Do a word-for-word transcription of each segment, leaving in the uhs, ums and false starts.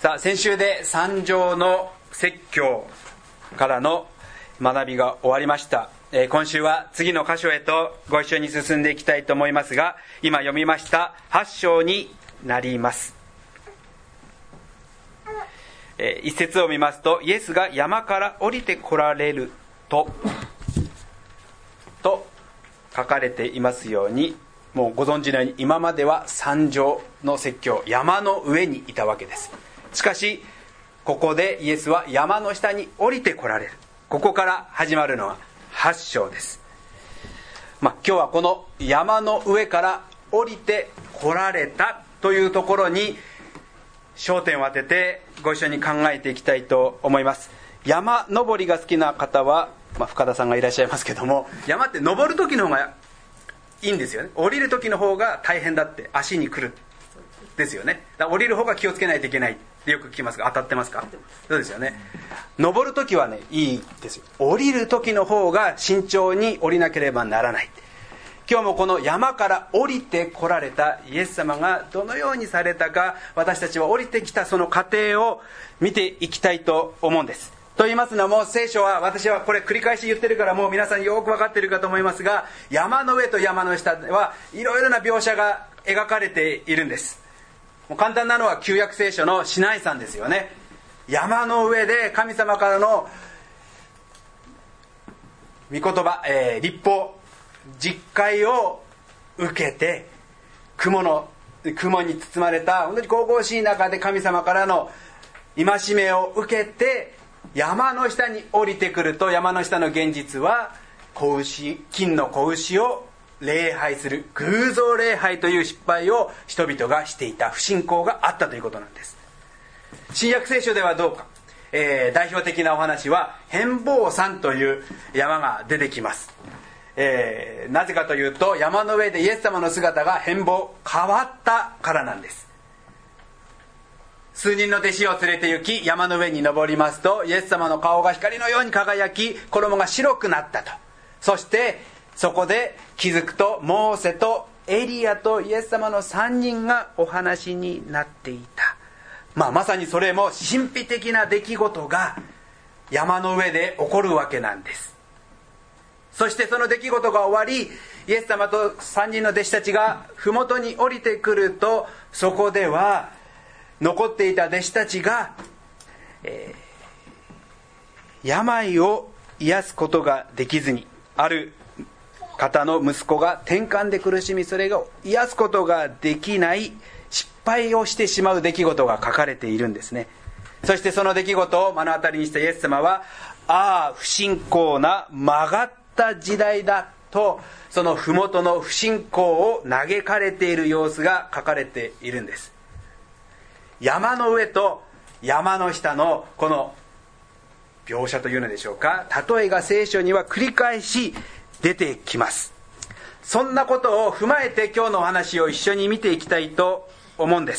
さあ、先週で三条の説教からの学びが終わりました。えー、今週は次の箇所へとご一緒に進んでいきたいと思いますが、今読みましたはち章になります。えー、一節を見ますと、イエスが山から降りて来られるとと書かれていますように、もうご存知のように今までは山上の説教、山の上にいたわけです。しかしここでイエスは山の下に降りて来られる。ここから始まるのははち章です。まあ、今日はこの山の上から降りて来られたというところに焦点を当ててご一緒に考えていきたいと思います。山登りが好きな方は、まあ、深田さんがいらっしゃいますけども、山って登る時の方がいいんですよね。降りる時の方が大変だって足に来るですよね。だから降りる方が気をつけないといけないってよく聞きますが、当たってますか？そうですよね。登る時はね、いいですよ。降りる時の方が慎重に降りなければならない。今日もこの山から降りて来られたイエス様がどのようにされたか、私たちは降りてきたその過程を見ていきたいと思うんです。と言いますのも、聖書は、私はこれ繰り返し言ってるからもう皆さんよく分かっているかと思いますが、山の上と山の下はいろいろな描写が描かれているんです。もう簡単なのは旧約聖書のシナイ山ですよね。山の上で神様からの御言葉、えー、律法、実戒を受けて、雲の雲に包まれた本当に神々しい中で神様からの戒めを受けて、山の下に降りてくると、山の下の現実は子牛、金の子牛を礼拝する偶像礼拝という失敗を人々がしていた、不信仰があったということなんです。新約聖書ではどうか、えー、代表的なお話は変貌山という山が出てきます。えー、なぜかというと、山の上でイエス様の姿が変貌変わったからなんです。数人の弟子を連れて行き、山の上に登りますと、イエス様の顔が光のように輝き、衣が白くなったと。そしてそこで気づくと、モーセとエリアとイエス様のさんにんがお話になっていた。まあ、まさにそれも神秘的な出来事が山の上で起こるわけなんです。そしてその出来事が終わり、イエス様とさんにんの弟子たちが麓に降りてくると、そこでは残っていた弟子たちが、えー、病を癒すことができずに、ある方の息子が転換で苦しみ、それが癒すことができない失敗をしてしまう出来事が書かれているんですね。そしてその出来事を目の当たりにしたイエス様は、ああ不信仰な曲がった時代だと、その麓の不信仰を嘆かれている様子が書かれているんです。山の上と山の下のこの描写というのでしょうか、例えが聖書には繰り返し出てきます。そんなことを踏まえて今日のお話を一緒に見ていきたいと思うんです。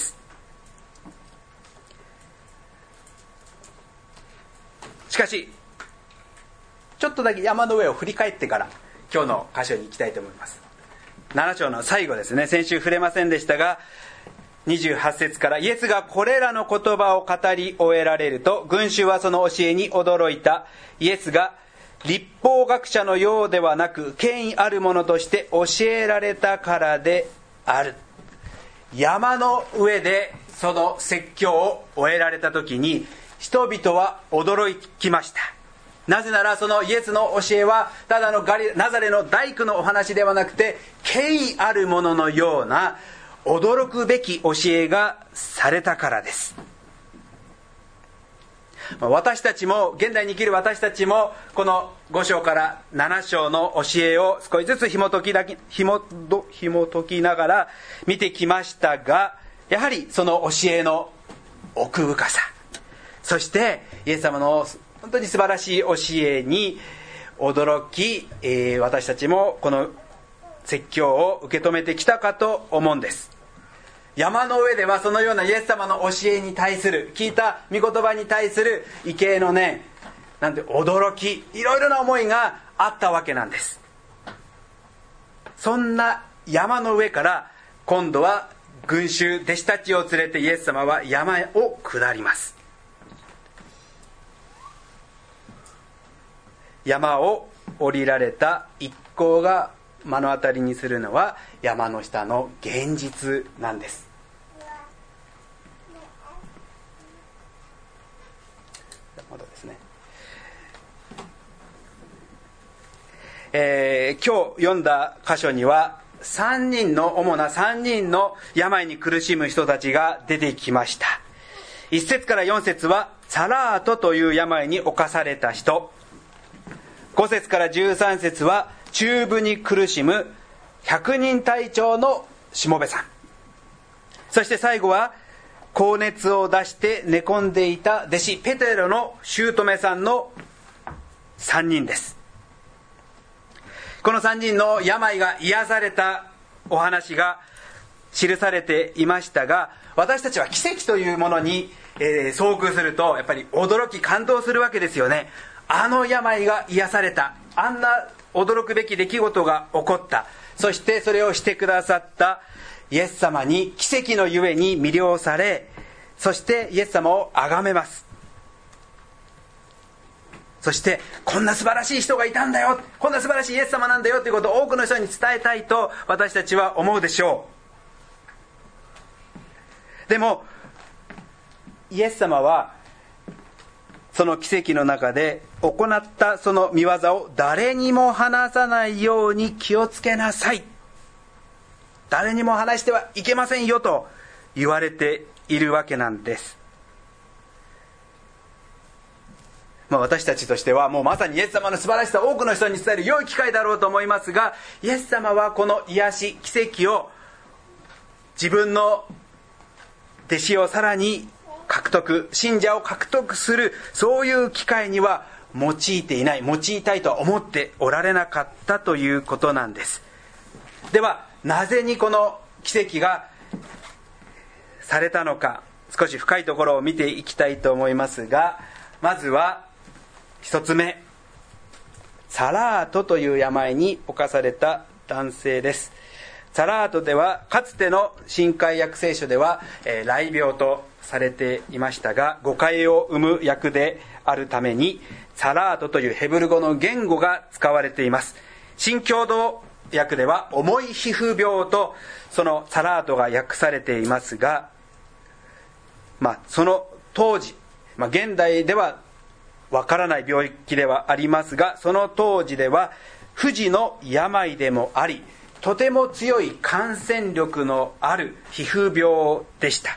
しかしちょっとだけ山の上を振り返ってから今日の箇所に行きたいと思います。なな章の最後ですね。先週触れませんでしたが、にじゅうはち節から、イエスがこれらの言葉を語り終えられると、群衆はその教えに驚いた。イエスが律法学者のようではなく、権威あるものとして教えられたからである。山の上でその説教を終えられた時に、人々は驚きました。なぜなら、そのイエスの教えはただのガリナザレの大工のお話ではなくて、権威あるもののような驚くべき教えがされたからです。私たちも、現代に生きる私たちも、このご章からなな章の教えを少しずつ紐解きだけ紐紐解きながら見てきましたが、やはりその教えの奥深さ、そしてイエス様の本当に素晴らしい教えに驚き、えー、私たちもこの説教を受け止めてきたかと思うんです。山の上ではそのようなイエス様の教えに対する、聞いた御言葉に対する畏敬の念、なんて驚き、いろいろな思いがあったわけなんです。そんな山の上から今度は群衆弟子たちを連れてイエス様は山を下ります。山を降りられた一行が目の当たりにするのは山の下の現実なんです。まだですね、えー、今日読んだ箇所にはさんにんの主なさんにんの病に苦しむ人たちが出てきました。いち節からよん節はサラートという病に侵された人、ご節からじゅうさん節は中部に苦しむひゃくにん隊長のしもべさん、そして最後は高熱を出して寝込んでいた弟子ペテロの姑さんのさんにんです。このさんにんの病が癒されたお話が記されていましたが、私たちは奇跡というものに、えー、遭遇するとやっぱり驚き感動するわけですよね。あの病が癒された、あんな驚くべき出来事が起こった、そしてそれをしてくださったイエス様に奇跡のゆえに魅了され、そしてイエス様を崇めます。そしてこんな素晴らしい人がいたんだよ、こんな素晴らしいイエス様なんだよということを多くの人に伝えたいと私たちは思うでしょう。でもイエス様はその奇跡の中で行ったその見業を誰にも話さないように気をつけなさい、誰にも話してはいけませんよと言われているわけなんです。まあ、私たちとしてはもうまさにイエス様の素晴らしさを多くの人に伝える良い機会だろうと思いますが、イエス様はこの癒し奇跡を自分の弟子をさらに獲得、信者を獲得する、そういう機会には用いていない、用いたいとは思っておられなかったということなんです。ではなぜにこの奇跡がされたのか、少し深いところを見ていきたいと思いますが、まずは一つ目、サラートという病に侵された男性です。サラートではかつての新海訳聖書では、えー、雷病とされていましたが、誤解を生む訳であるためにサラートというヘブル語の言語が使われています。新共同訳では重い皮膚病とそのサラートが訳されていますが、まあ、その当時、まあ、現代ではわからない病気ではありますが、その当時では不治の病でもあり、とても強い感染力のある皮膚病でした。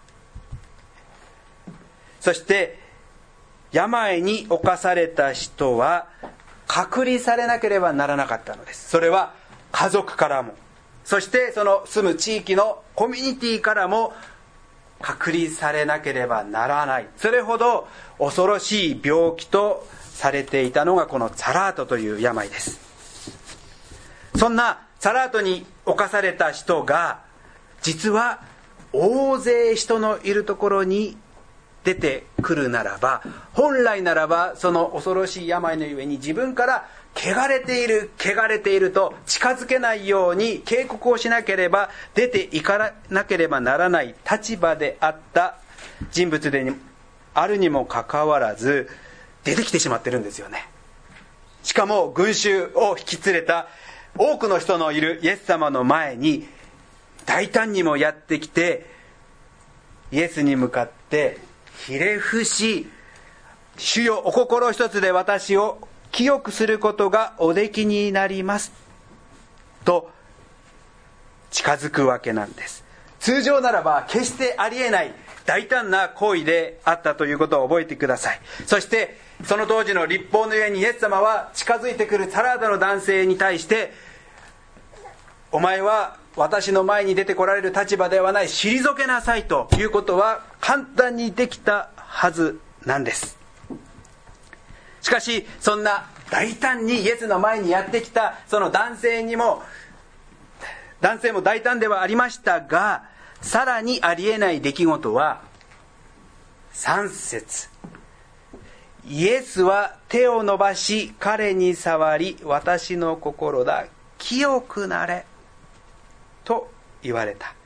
そして病に侵された人は隔離されなければならなかったのです。それは家族からも、そしてその住む地域のコミュニティからも隔離されなければならない、それほど恐ろしい病気とされていたのがこのサラートという病です。そんなサラートに侵された人が実は大勢人のいるところに出てくるならば、本来ならばその恐ろしい病のゆえに自分から汚れている汚れていると近づけないように警告をしなければ出ていかなければならない立場であった人物であるにもかかわらず出てきてしまってるんですよね。しかも群衆を引き連れた多くの人のいるイエス様の前に大胆にもやってきて、イエスに向かってひれ伏し、主よお心一つで私を清くすることがおできになりますと近づくわけなんです。通常ならば決してありえない大胆な行為であったということを覚えてください。そしてその当時の律法の上にイエス様は近づいてくるサラートの男性に対して、お前は私の前に出てこられる立場ではない、退けなさいということは簡単にできたはずなんです。しかしそんな大胆にイエスの前にやってきたその男性にも、男性も大胆ではありましたが、さらにありえない出来事はさん節、イエスは手を伸ばし彼に触り、私の心だ、清くなれと言われた。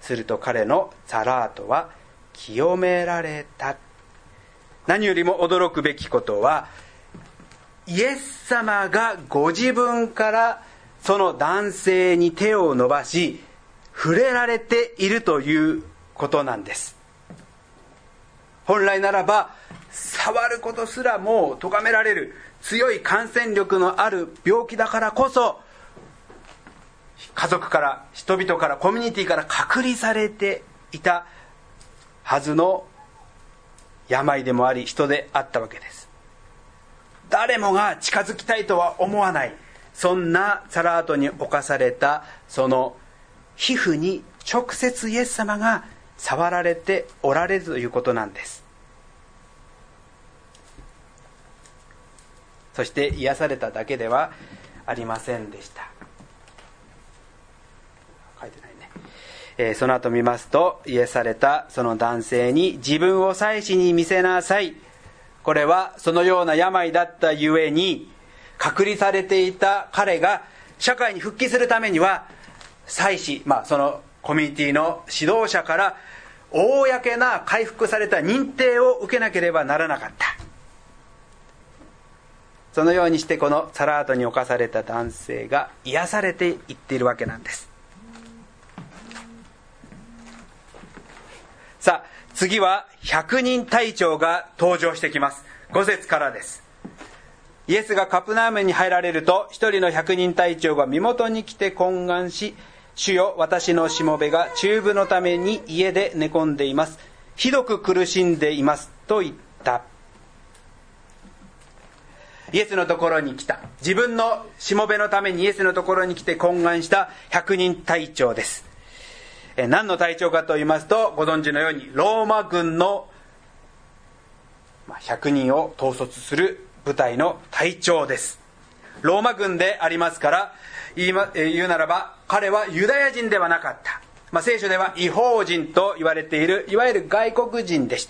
すると彼のサラートは清められた。何よりも驚くべきことは、イエス様がご自分からその男性に手を伸ばし触れられているということなんです。本来ならば触ることすらもう咎められる強い感染力のある病気だからこそ、家族から人々からコミュニティから隔離されていたはずの病でもあり人であったわけです。誰もが近づきたいとは思わない、そんなサラートに侵されたその皮膚に直接イエス様が触られておられるということなんです。そして癒されただけではありませんでした。書いてないね。えー、その後見ますと、癒されたその男性に自分を祭司に見せなさい。これはそのような病だったゆえに、隔離されていた彼が社会に復帰するためには祭司、まあそのコミュニティの指導者から公な回復された認定を受けなければならなかった。そのようにしてこのサラートに侵された男性が癒されていっているわけなんです。さあ次は百人隊長が登場してきます。ご節からです。イエスがカプナームに入られると、一人の百人隊長が身元に来て懇願し、主よ、私のしもべが中風のために家で寝込んでいます。ひどく苦しんでいますと言った。イエスのところに来た、自分のしもべのためにイエスのところに来て懇願した百人隊長です。え何の隊長かと言いますと、ご存知のようにローマ軍のひゃくにんを統率する部隊の隊長です。ローマ軍でありますから言い、ま、言うならば彼はユダヤ人ではなかった、まあ、聖書では異邦人と言われているいわゆる外国人でした。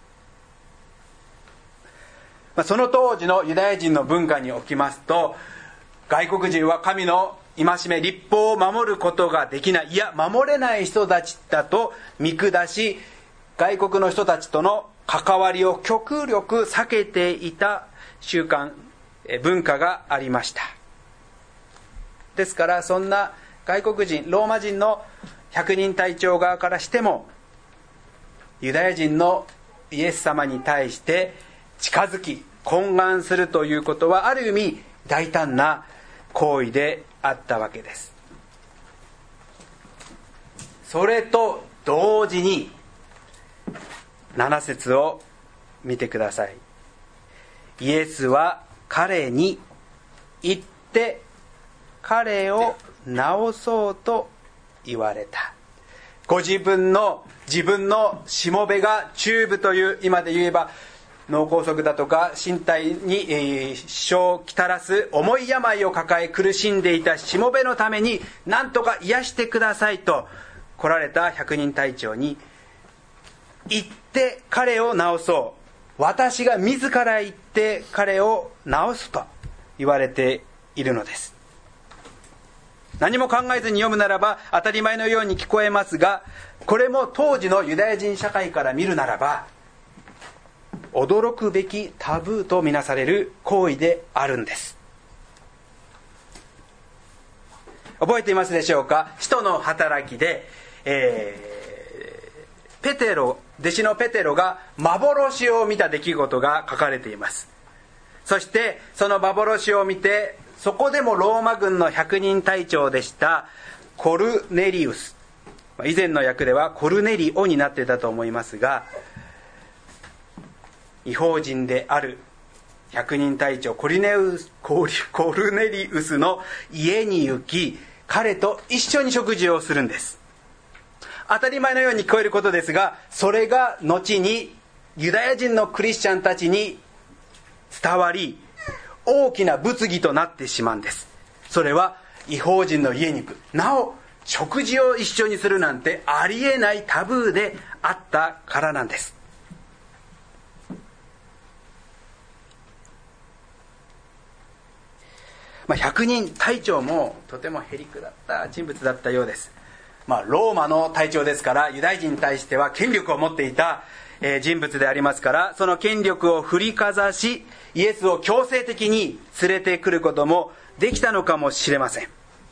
まあ、その当時のユダヤ人の文化におきますと、外国人は神の戒め律法を守ることができない、いや守れない人たちだと見下し、外国の人たちとの関わりを極力避けていた習慣、文化がありました。ですからそんな外国人、ローマ人の百人隊長側からしても、ユダヤ人のイエス様に対して近づき懇願するということは、ある意味大胆な行為であったわけです。それと同時になな節を見てください。イエスは彼に言って彼を治そうと言われた。ご自分の自分のしもべが中風という、今で言えば脳梗塞だとか身体に、えー、支障をきたらす重い病を抱え苦しんでいたしもべのために何とか癒してくださいと来られた百人隊長に、行って彼を治そう、私が自ら行って彼を治すと言われているのです。何も考えずに読むならば当たり前のように聞こえますが、これも当時のユダヤ人社会から見るならば驚くべきタブーとみなされる行為であるんです。覚えていますでしょうか。使徒の働きで、えー、ペテロ弟子のペテロが幻を見た出来事が書かれています。そしてその幻を見て、そこでもローマ軍の百人隊長でしたコルネリウス、以前の訳ではコルネリオになっていたと思いますが、異邦人である百人隊長コリネウスコルネリウスの家に行き、彼と一緒に食事をするんです。当たり前のように聞こえることですが、それが後にユダヤ人のクリスチャンたちに伝わり、大きな物議となってしまうんです。それは異邦人の家に行く、なお食事を一緒にするなんてありえないタブーであったからなんです。まあ、百人隊長もとてもへりくだった人物だったようです。 まあ、ローマの隊長ですからユダヤ人に対しては権力を持っていた人物でありますから、その権力を振りかざしイエスを強制的に連れてくることもできたのかもしれません。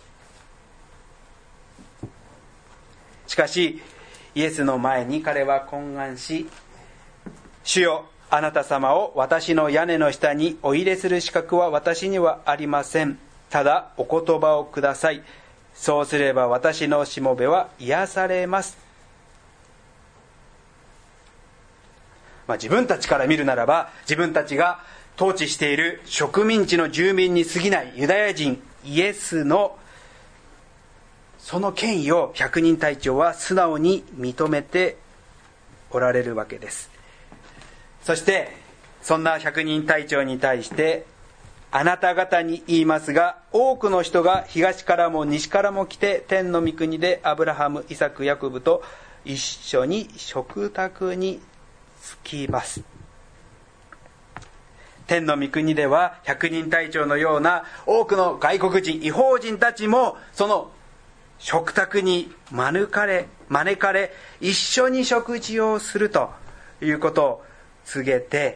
しかしイエスの前に彼は懇願し、主よ、あなた様を私の屋根の下にお入れする資格は私にはありません。ただお言葉をください。そうすれば私のしもべは癒されます。まあ、自分たちから見るならば、自分たちが統治している植民地の住民に過ぎないユダヤ人イエスのその権威を百人隊長は素直に認めておられるわけです。そしてそんな百人隊長に対して、あなた方に言いますが、多くの人が東からも西からも来て天の御国でアブラハム、イサク、ヤコブと一緒に食卓につきます。天の御国では百人隊長のような多くの外国人、異邦人たちもその食卓に招かれ招かれ一緒に食事をするということを告げて、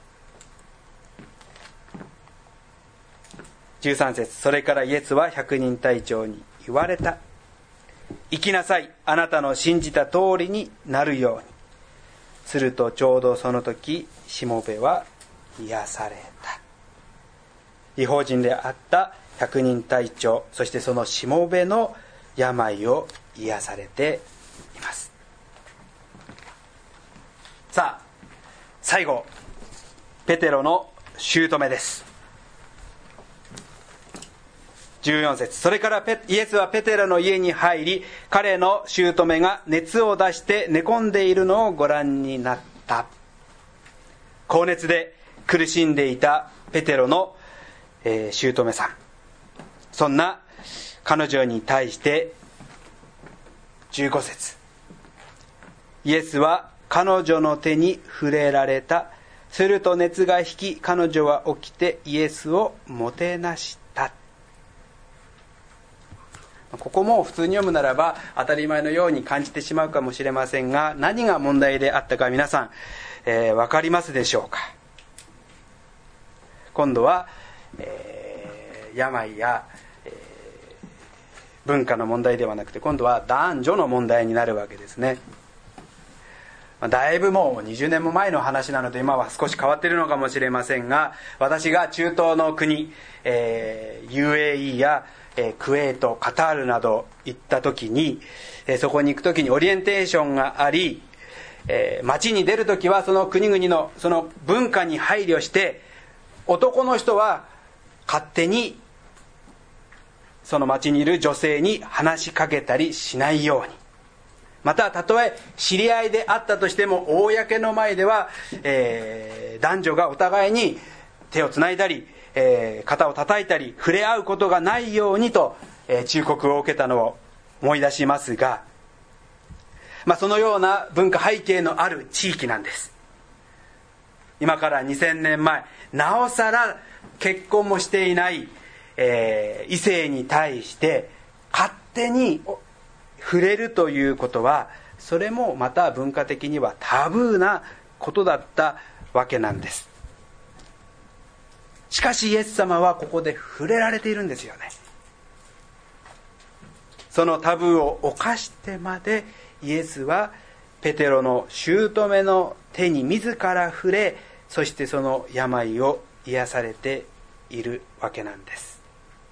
じゅうさん節、それからイエスは百人隊長に言われた。行きなさい、あなたの信じた通りになるように。するとちょうどその時、しもべは癒された。異邦人であった百人隊長、そしてそのしもべの病を癒されています。さあ、最後、ペテロの姑です。じゅうよん節、それからイエスはペテロの家に入り、彼の姑が熱を出して寝込んでいるのをご覧になった。高熱で苦しんでいたペテロの、えー、姑さん、そんな彼女に対してじゅうご節、イエスは彼女の手に触れられた。すると熱が引き、彼女は起きてイエスをもてなした。ここも普通に読むならば当たり前のように感じてしまうかもしれませんが、何が問題であったか皆さん、えー、分かりますでしょうか。今度は、えー、病や、えー、文化の問題ではなくて、今度は男女の問題になるわけですね。だいぶもうにじゅうねんも前の話なので今は少し変わっているのかもしれませんが、私が中東の国、えー、ユーエーイー やえー、クウェート、カタールなど行った時に、えー、そこに行く時にオリエンテーションがあり、えー、街に出る時はその国々のその文化に配慮して、男の人は勝手にその街にいる女性に話しかけたりしないように、またたとえ知り合いであったとしても公の前では、えー、男女がお互いに手をつないだり、えー、肩を叩いたり触れ合うことがないようにと、えー、忠告を受けたのを思い出しますが、まあ、そのような文化背景のある地域なんです。今からにせんねんまえ、なおさら結婚もしていない、えー、異性に対して勝手に触れるということは、それもまた文化的にはタブーなことだったわけなんです。しかしイエス様はここで触れられているんですよね。そのタブーを犯してまでイエスはペテロの姑の手に自ら触れ、そしてその病を癒されているわけなんです。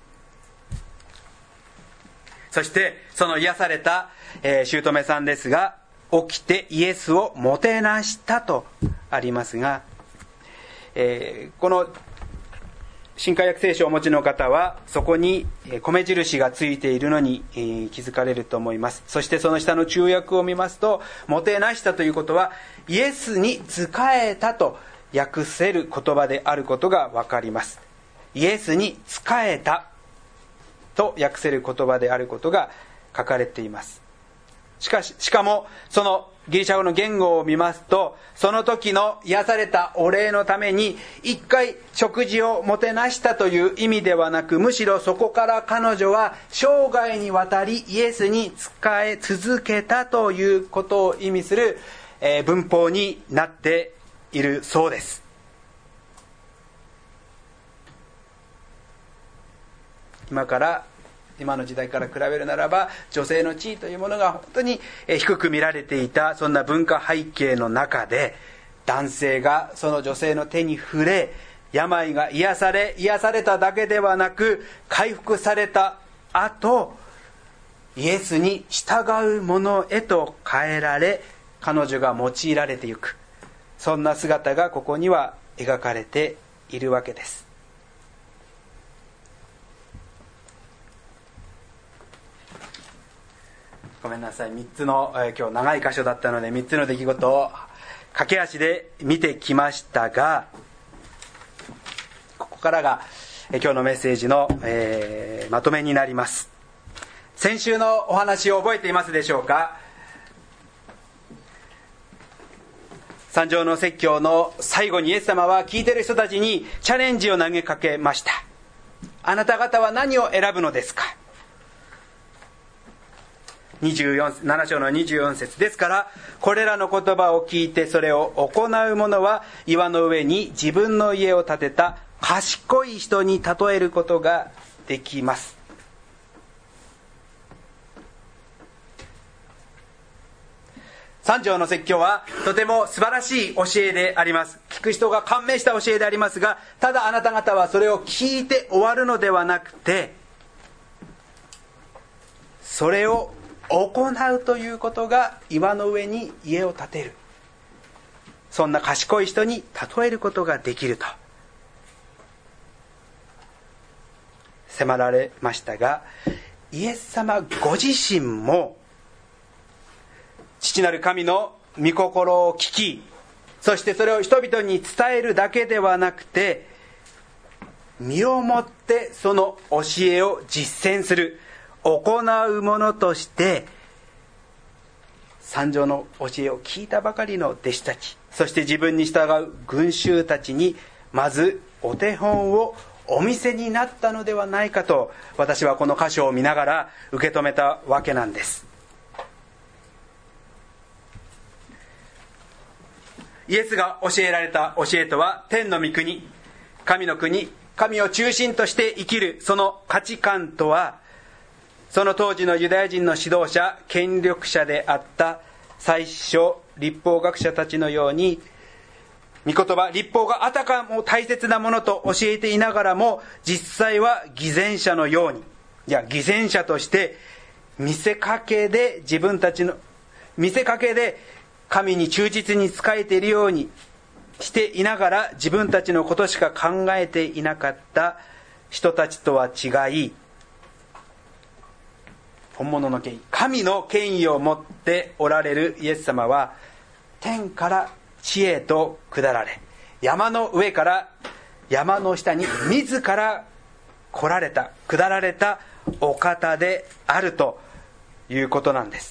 そしてその癒された、えー、姑さんですが、起きてイエスをもてなしたとありますが、えー、この新海訳聖書をお持ちの方はそこに米印がついているのに気づかれると思います。そしてその下の中訳を見ますと、もてなしたということはイエスに仕えたと訳せる言葉であることが分かります。イエスに仕えたと訳せる言葉であることが書かれています。 しかし、しかもそのギリシャ語の言語を見ますと、その時の癒されたお礼のために一回食事をもてなしたという意味ではなく、むしろそこから彼女は生涯にわたりイエスに仕え続けたということを意味する、えー、文法になっているそうです。今から今の時代から比べるならば、女性の地位というものが本当に低く見られていた、そんな文化背景の中で、男性がその女性の手に触れ、病が癒され、癒されただけではなく回復された後、イエスに従うものへと変えられ、彼女が用いられていく、そんな姿がここには描かれているわけです。ごめんなさい、みっつの、えー、今日長い箇所だったのでみっつの出来事を駆け足で見てきましたが、ここからが、えー、今日のメッセージの、えー、まとめになります。先週のお話を覚えていますでしょうか。三条の説教の最後にイエス様は聞いている人たちにチャレンジを投げかけました。あなた方は何を選ぶのですか。にじゅうよん、なな章のにじゅうよん節ですから、これらの言葉を聞いてそれを行う者は岩の上に自分の家を建てた賢い人に例えることができます。三条の説教はとても素晴らしい教えであります。聞く人が感銘した教えでありますが、ただあなた方はそれを聞いて終わるのではなくて、それを行うということが岩の上に家を建てる、そんな賢い人に例えることができると迫られましたが、イエス様ご自身も父なる神の御心を聞き、そしてそれを人々に伝えるだけではなくて、身をもってその教えを実践する、行うものとして三条の教えを聞いたばかりの弟子たち、そして自分に従う群衆たちにまずお手本をお見せになったのではないかと、私はこの箇所を見ながら受け止めたわけなんです。イエスが教えられた教えとは、天の御国、神の国、神を中心として生きるその価値観とは、その当時のユダヤ人の指導者、権力者であった祭司長、律法学者たちのように、御言葉、律法があたかも大切なものと教えていながらも、実際は偽善者のように、いや偽善者として見せかけで自分たちの見せかけで神に忠実に仕えているようにしていながら、自分たちのことしか考えていなかった人たちとは違い、本物の権威、神の権威を持っておられるイエス様は、天から地へと下られ、山の上から山の下に自ら来られた、下られたお方であるということなんです。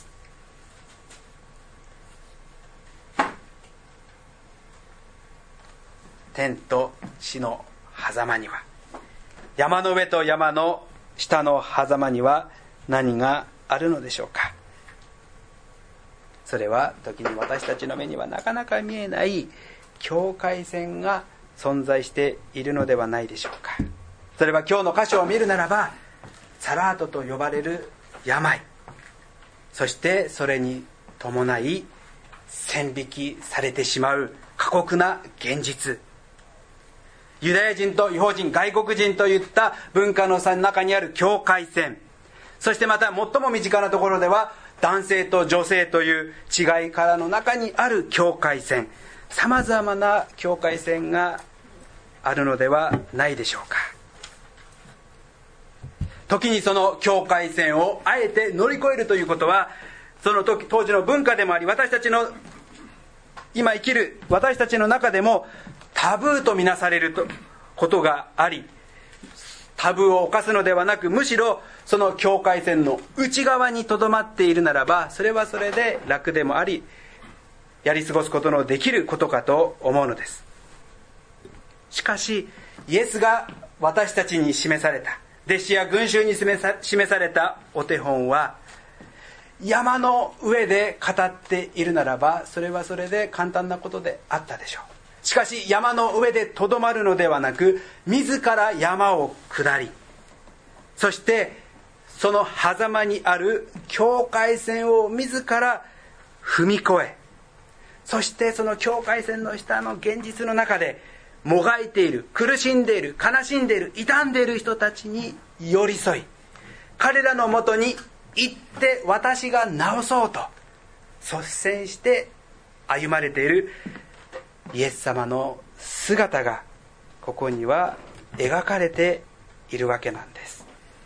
天と地の狭間には、山の上と山の下の狭間には何があるのでしょうか。それは時に私たちの目にはなかなか見えない境界線が存在しているのではないでしょうか。それは今日の箇所を見るならば、サラートと呼ばれる病、そしてそれに伴い線引きされてしまう過酷な現実、ユダヤ人と異邦人、外国人といった文化の中にある境界線、そしてまた最も身近なところでは男性と女性という違いからの中にある境界線、さまざまな境界線があるのではないでしょうか。時にその境界線をあえて乗り越えるということは、その時当時の文化でもあり、私たちの今生きる私たちの中でもタブーとみなされることがあり、 タブーを犯すのではなく、むしろその境界線の内側にとどまっているならば、それはそれで楽でもあり、やり過ごすことのできることかと思うのです。しかしイエスが私たちに示された、弟子や群衆に示さ、示されたお手本は、山の上で語っているならば、それはそれで簡単なことであったでしょう。しかし山の上でとどまるのではなく、自ら山を下り、そしてその狭間にある境界線を自ら踏み越え、そしてその境界線の下の現実の中でもがいている、苦しんでいる、悲しんでいる、傷んでいる人たちに寄り添い、彼らのもとに行って私が治そうと率先して歩まれているイエス様の姿がここには描かれているわけなんです。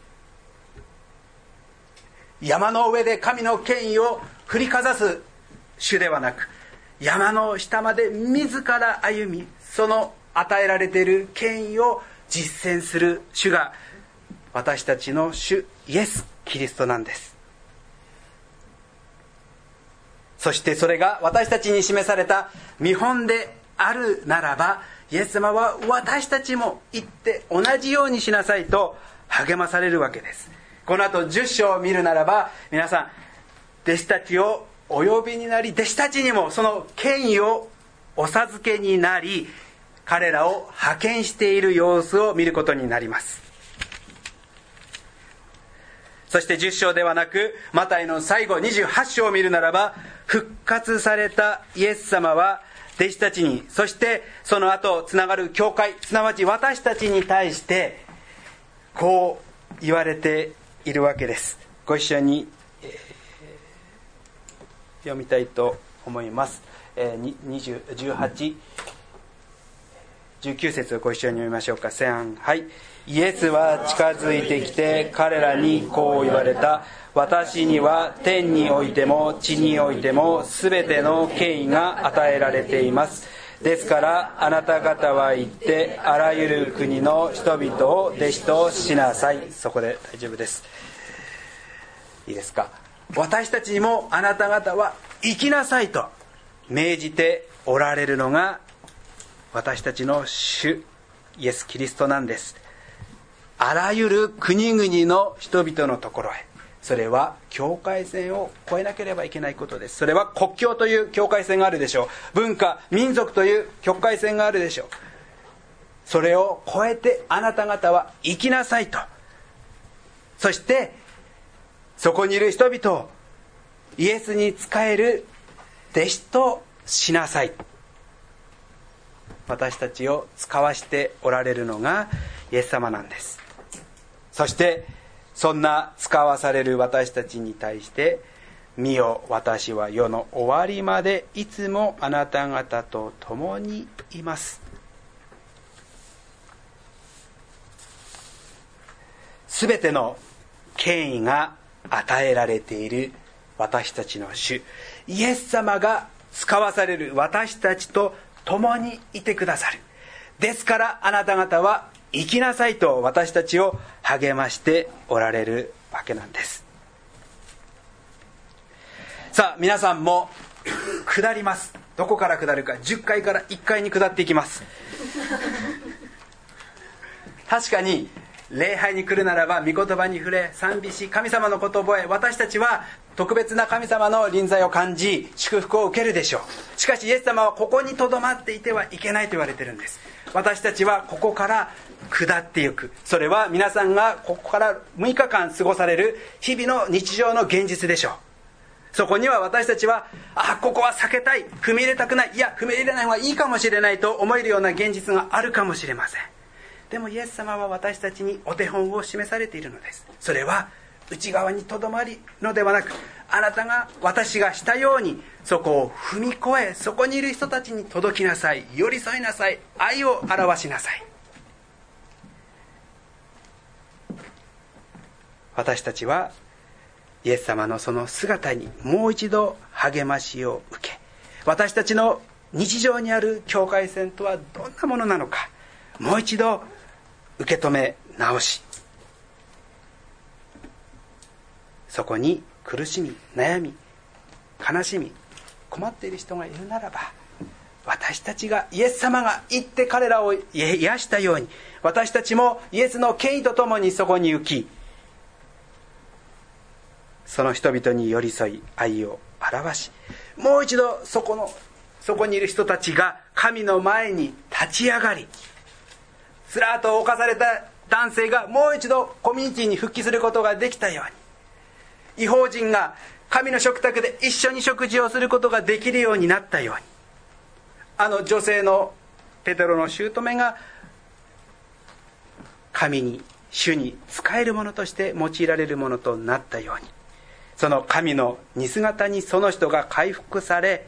山の上で神の権威を振りかざす主ではなく、山の下まで自ら歩み、その与えられている権威を実践する主が私たちの主イエス・キリストなんです。そしてそれが私たちに示された見本であるならば、イエス様は私たちも行って同じようにしなさいと励まされるわけです。この後じゅっ章を見るならば、皆さん弟子たちをお呼びになり、弟子たちにもその権威をお授けになり、彼らを派遣している様子を見ることになります。そしてじゅっ章ではなく、マタイの最後にじゅうはち章を見るならば、復活されたイエス様は弟子たちに、そしてその後つながる教会、すなわち私たちに対してこう言われているわけです。ご一緒に、えー、読みたいと思います。えー、にじゅう、じゅうはち、じゅうきゅう節をご一緒に読みましょうか。せん、はい。イエスは近づいてきて彼らにこう言われた。私には天においても地においても全ての権威が与えられています。ですからあなた方は行ってあらゆる国の人々を弟子としなさい。そこで大丈夫です。いいですか。私たちにもあなた方は行きなさいと命じておられるのが私たちの主イエス・キリストなんです。あらゆる国々の人々のところへ、それは境界線を越えなければいけないことです。それは国境という境界線があるでしょう。文化、民族という境界線があるでしょう。それを越えてあなた方は行きなさいと。そしてそこにいる人々をイエスに仕える弟子としなさい。私たちを使わしておられるのがイエス様なんです。そしてそんな使わされる私たちに対して、見よ私は世の終わりまでいつもあなた方と共にいます。すべての権威が与えられている私たちの主イエス様が使わされる私たちと共にいてくださる。ですからあなた方は行きなさいと私たちを励ましておられるわけなんです。さあ皆さんも下ります。どこから下るか、じゅっかいからいっかいに下っていきます。確かに礼拝に来るならば御言葉に触れ、賛美し、神様のことを覚え、私たちは特別な神様の臨在を感じ祝福を受けるでしょう。しかしイエス様はここにとどまっていてはいけないと言われているんです。私たちはここから下っていく。それは皆さんがここからむいかかん過ごされる日々の日常の現実でしょう。そこには私たちは、あ、ここは避けたい、踏み入れたくない、いや踏み入れない方がいいかもしれないと思えるような現実があるかもしれません。でもイエス様は私たちにお手本を示されているのです。それは内側にとどまりのではなく、あなたが私がしたようにそこを踏み越え、そこにいる人たちに届きなさい、寄り添いなさい、愛を表しなさい。私たちはイエス様のその姿にもう一度励ましを受け、私たちの日常にある境界線とはどんなものなのか、もう一度受け止め直し、そこに苦しみ、悩み、悲しみ、困っている人がいるならば、私たちがイエス様が行って彼らを癒したように、私たちもイエスの権威とともにそこに行き、その人々に寄り添い愛を表し、もう一度そこのそこにいる人たちが神の前に立ち上がり、つらっと侵された男性がもう一度コミュニティに復帰することができたように、異邦人が神の食卓で一緒に食事をすることができるようになったように、あの女性のペテロの姑が神に主に仕えるものとして用いられるものとなったように、その神の似姿にその人が回復され、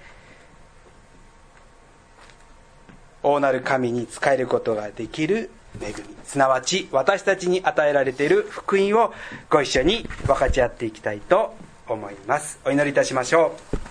大なる神に仕えることができる恵み、すなわち私たちに与えられている福音をご一緒に分かち合っていきたいと思います。お祈りいたしましょう。